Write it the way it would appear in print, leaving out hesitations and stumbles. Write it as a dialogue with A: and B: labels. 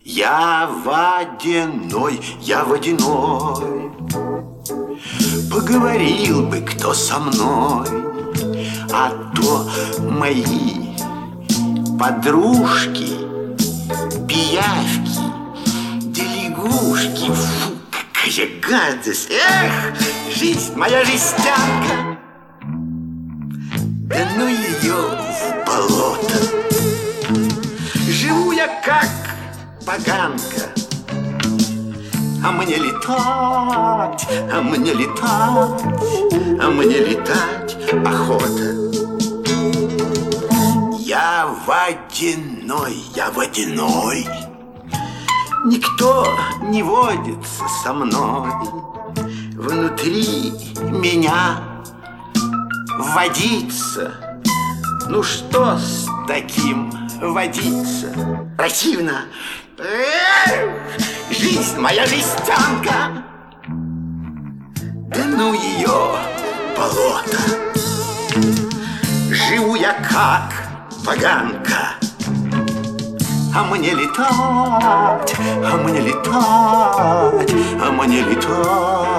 A: Я водяной, я водяной. Поговорил бы кто со мной, а то мои подружки, пиявки, да лягушки. Фу, какая гадость! Эх, жизнь моя жестянка! Да ну ее в болото! Живу я как поганка, а мне летать, а мне летать, а мне летать охота. Я водяной, я водяной. Никто не водится со мной. Внутри меня водиться. Ну что с таким водиться? Противно. Жизнь моя жестянка. Да ну ее болото. Живу я как поганка, а мне летать, а мне летать, а мне летать